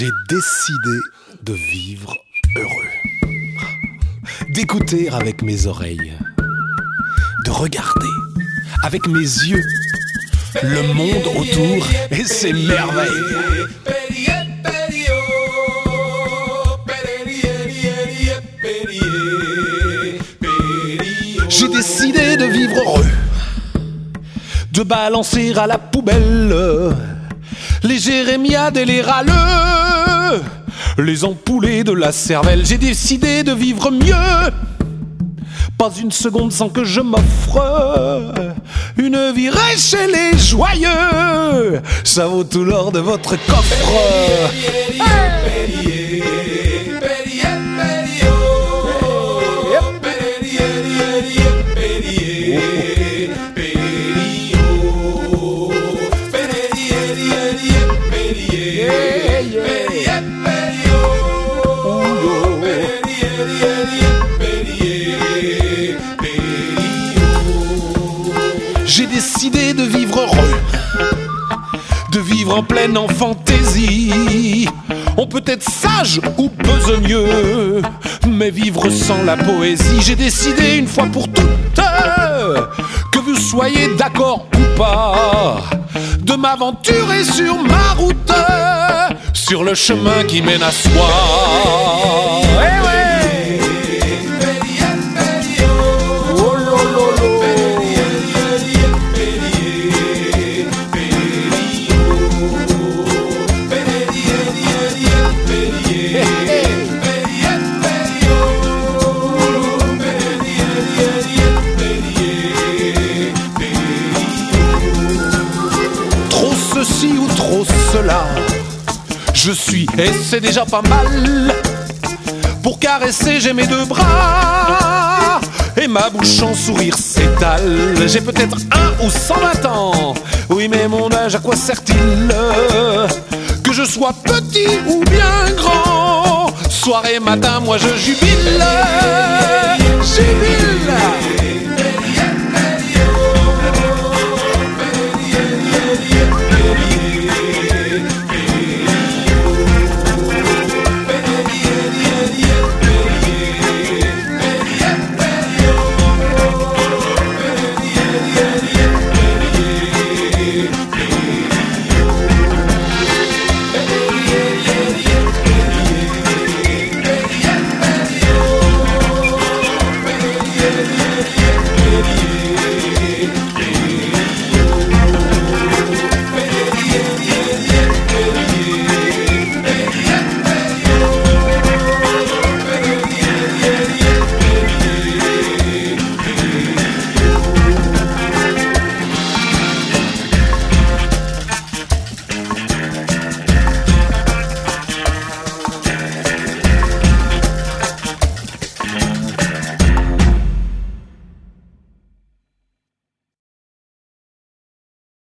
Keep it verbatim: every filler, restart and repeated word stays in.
J'ai décidé de vivre heureux, d'écouter avec mes oreilles, de regarder avec mes yeux le monde autour et ses merveilles. J'ai décidé de vivre heureux, de balancer à la poubelle les jérémiades et les râleux, les empoulés de la cervelle. J'ai décidé de vivre mieux, pas une seconde sans que je m'offre une vie riche et les joyeux. Ça vaut tout l'or de votre coffre. J'ai décidé de vivre heureux, de vivre en pleine en fantaisie. On peut être sage ou besogneux, mais vivre sans la poésie. J'ai décidé une fois pour toutes, que vous soyez d'accord ou pas, de m'aventurer sur ma route, sur le chemin qui mène à soi. Eh ouais. Trop ceci ou trop cela, je suis, et c'est déjà pas mal. Pour caresser j'ai mes deux bras, et ma bouche en sourire s'étale. J'ai peut-être un ou cent vingt ans, oui mais mon âge à quoi sert-il? Que je sois petit ou bien grand, soir et matin moi je jubile, jubile.